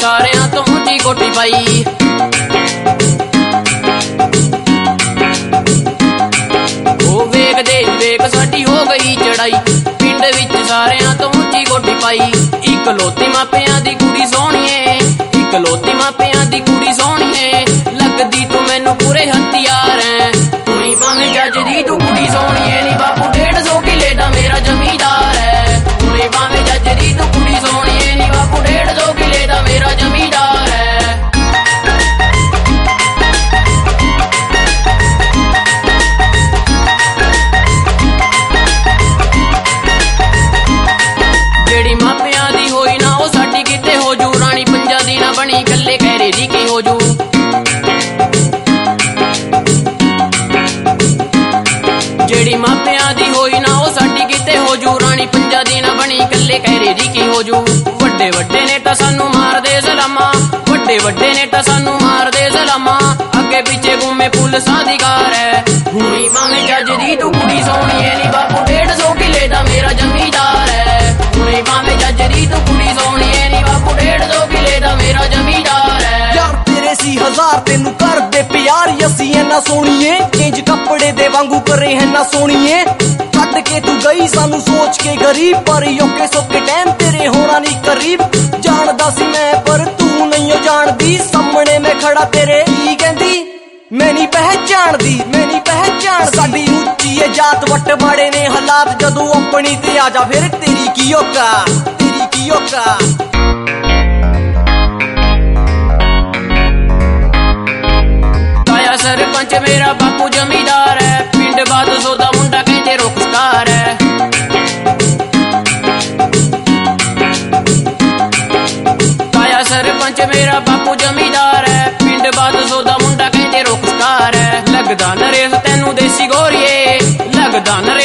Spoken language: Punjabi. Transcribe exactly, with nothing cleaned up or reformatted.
ਸਾਰਿਆਂ ਤੋਂ ਉੱਚੀ ਕੋਠੀ ਪਾਈ। ਉਹ ਵੇਖਦੇ ਵੇਖ ਸਾਡੀ ਹੋ ਗਈ ਚੜਾਈ, ਪਿੰਡ ਵਿੱਚ ਸਾਰਿਆਂ ਤੋਂ ਉੱਚੀ ਕੋਠੀ ਪਾਈ। ਇਕਲੌਤੀ ਮਾਪਿਆਂ ਦੀ ਕੁੜੀ ਸੋਹਣੀਏ, ਇਕਲੌਤੀ ਮਾਪਿਆਂ ਦੀ ਕੁੜੀ ਸੋਹਣੀਏ, ਲੱਗਦੀ ਤੂੰ ਮੈਨੂੰ ਪੂਰੇ ਹਥਿਆਰ ਐ। ਕੁੜੀ ਭਾਵੇਂ ਜੱਜ ਦੀ ਤੂੰ ਕੁੜੀ ਸੋਹਣੀਏ ਨੀ ਬਾਪੂ ਡੇਢ ਸੌ ਕਿੱਲੇ ਦਾ ਮੇਰਾ ਜ਼ਮੀਂਦਾਰ ਐ। ਕੁੜੀ ਭਾਵੇਂ ਜੱਜ ਦੀ ਤੂੰ ਕੁੜੀ ਸੋਹਣੀਏ ਨੀ ਬਾਪੂ ਡੇਢ ਸੌ ਕਿੱਲੇ ਦਾ ਮੇਰਾ ਜ਼ਮੀਂਦਾਰ ਐ। ਜਿਹੜੀ ਮਾਪਿਆਂ ਦੀ ਹੋਈ ਨਾ ਉਹ ਸਾਡੀ ਕਿਤੇ ਹੋ ਜੂ, ਰਾਣੀ ਪੰਜਾਂ ਦੀ ਨਾ ਬਣੀ ਕੱਲੇ ਕਹਿਰੇ ਦੀ ਕੀ ਹੋ ਜੂ। ਜਿਹੜੀ ਮਾਪਿਆਂ ਦੀ ਹੋਈ ਨਾ ਉਹ ਸਾਡੀ ਕਿਤੇ ਹੋ ਜੂ, ਰਾਣੀ ਪੰਜਾਂ ਦੀ ਨਾ ਬਣੀ ਕੱਲੇ ਕਹਿਰੇ ਦੀ ਕੀ ਹੋ ਜੂ। ਵੱਡੇ ਵੱਡੇ ਨੇ ਤਾਂ ਸਾਨੂੰ ਮਾਰਦੇ ਸਲਾਮਾਂ, ਵੱਡੇ ਵੱਡੇ ਨੇ ਤਾਂ ਸਾਨੂੰ ਮਾਰਦੇ ਸਲਾਮਾਂ, ਅੱਗੇ ਪਿੱਛੇ ਘੁੰਮੇ ਪੁਲਿਸ ਅਧਿਕਾਰ ਹੈ। ਕੁੜੀ ਭਾਵੇਂ ਜੱਜ ਦੀ ਤੂੰ ਕੁੜੀ ਸੋਹਣੀਏ ਨੀ ਬਾਪੂ ਡੇਢ ਸੌ ਕਿੱਲੇ ਦਾ ਮੇਰਾ ਜ਼ਮੀਂਦਾਰ ਹੈ। ਕੁੜੀ ਭਾਵੇਂ ਜੱਜ ਦੀ ਤੂੰ ਕੁੜੀ ਸੋਹਣੀਏ ਨੀ ਬਾਪੂ ਡੇਢ ਸੌ ਕਿੱਲੇ ਦਾ ਮੇਰਾ ਜ਼ਮੀਂਦਾਰ ਹੈ। ਯਾਰ ਤੇਰੇ ਸੀ ਹਜ਼ਾਰ ਤੈਨੂੰ ਕਰਦੇ ਪਿਆਰ, ਅਸੀਂ ਐਨਾ ਸੋਹਣੀਏ ਚੇਂਜ ਕੱਪੜੇ ਦੇ ਵਾਂਗੂ ਕਰੇ ਹੈ ਨਾ ਸੋਹਣੀਏ। ਛੱਡ ਕੇ ਤੂੰ ਗਈ ਸਾਨੂੰ ਸੋਚ ਕੇ ਗਰੀਬ, ਪਰ ਔਕੇ ਸੌਕੇ ਟਾਈਮ ਤੇਰੇ ਹੋਣਾ ਨਹੀਂ ਕਰੀਬ। ਜਾਣਦਾ ਸੀ ਮੈਂ ਪਰ ਤੂੰ ਨਹੀਂ ਓ ਜਾਣਦੀ, ਸਾਹਮਣੇ ਮੈਂ ਖੜਾ ਤੇਰੇ ਕੀ ਕਹਿੰਦੀ ਮੈਂ ਨਹੀਂ ਪਹਿਚਾਣਦੀ, ਮੈਂ ਨਹੀਂ ਪਹਿਚਾਣ। ਸਾਡੀ ਉੱਚੀ ਏ ਜਾਤ ਵੱਟ ਮਾੜੇ ਨੇ ਹਾਲਾਤ, ਜਦੋਂ ਆਪਣੀ ਤੇ ਆ ਜਾ ਫਿਰ ਤੇਰੀ ਕੀ ਔਕਾ, ਤੇਰੀ ਕੀ ਔਕਾ। ਤਾਇਆ ਸਰਪੰਚ ਮੇਰਾ ਬਾਪੂ ਜ਼ਮੀਂਦਾਰ ਹੈ, ਪਿੰਡ ਬਾਦ ਸੌ ਦਾ ਮੁੰਡਾ ਕਹਿੰਦੇ ਰੁਖਸਾਰ ਹੈ। ਤਾਇਆ ਸਰਪੰਚ ਮੇਰਾ ਬਾਪੂ ਜ਼ਮੀਂਦਾਰ ਹੈ, ਪਿੰਡ ਬਾਦ ਸੌ ਦਾ ਮੁੰਡਾ ਕਹਿੰਦੇ ਰੁਖਸਾਰ ਹੈ। ਲੱਗਦਾ ਨਰੇਸ਼ ਤੈਨੂੰ ਦੇਸੀ ਗੋਰੀਏ, ਲੱਗਦਾ ਨਰੇਸ਼